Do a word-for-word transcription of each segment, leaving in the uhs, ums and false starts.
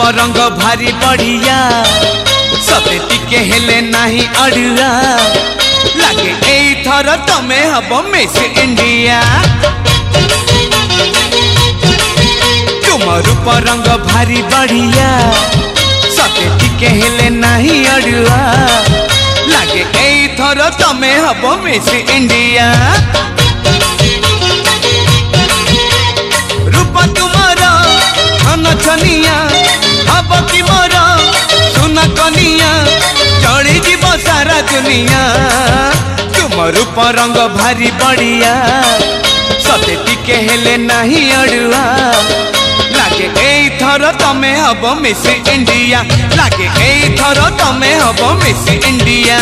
रंग भारी बढ़िया सते टिके हेले नाही अड़ुआ लागे एई थर तमे हब मिस इंडिया। तुम रूप रंग भारी बढ़िया सते टिके हेले नाही अड़ुआ लागे एई थर तमे हब मिस इंडिया। रूप तुमर धन छनिया हब कि मोर सुना कनिया चढ़ी जीव सारा दुनिया। तुम रूप रंग भारी बढ़िया सते टिके हेले नहीं अड़ुआ लागे एई थर तमे हब मिस इंडिया लागे एई थर तमे हब मिस इंडिया।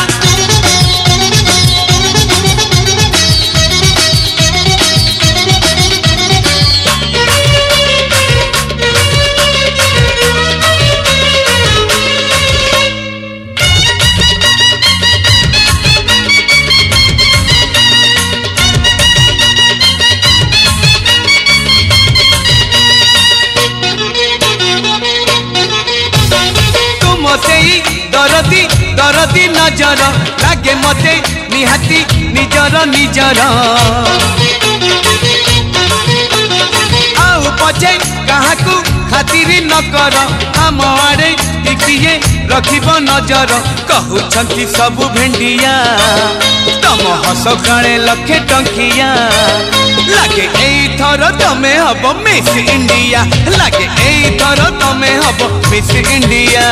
दरदी दरदी नजर लागे मते निहाती निजर निजर आउ पछे काहाकू खातिरी न कर आम आड़े टिकिए रखिब नजर कहउछंती सबु भेंडिया तम हस काले लखे टंकिया लागे एई थर तमे हब मिस इंडिया लागे एई थर तमे हब मिस इंडिया।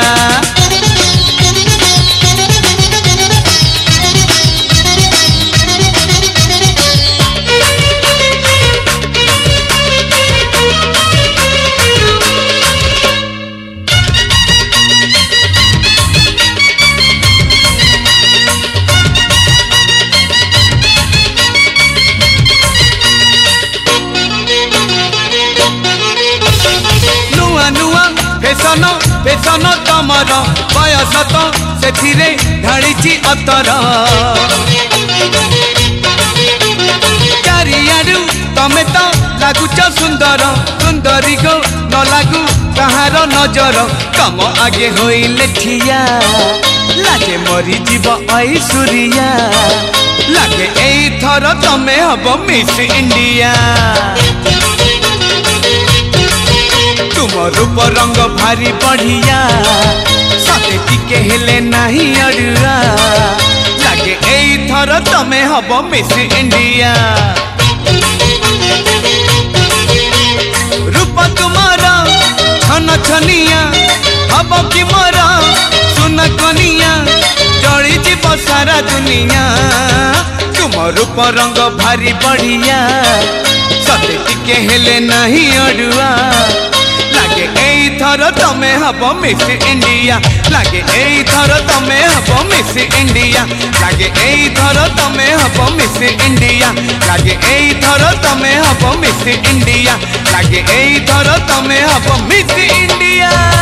फेसन फेसन तमर बयस तो सेथिरे ढाळिछि अतर चारियाडू तमे तो लागुच सुंदर सुंदरी गो न लागू कहार नजर कम आगे होइले ठिया लागे मरी जीव ऐश्वर्या लागे एई थर तमे हब मिस इंडिया। तुम रूप रंग भारी बढ़िया सते टिके हेले नहीं अड़ुआ लागे एई थर तमे हब मिस इंडिया। रूप तुमर छन छनिया हब कि मोर सुना कनिया चढ़ी जीव सारा दुनिया। तुम रूप रंग भारी बढ़िया सते टिके हेले नहीं अड़ुआ लागे एई थर तमे हब मिस इंडिया लागे एई थर तमे हब मिस इंडिया लागे एई थर तमे हब मिस इंडिया लागे एई थर तमे हब मिस इंडिया लागे एई थर तमे हब मिस इंडिया।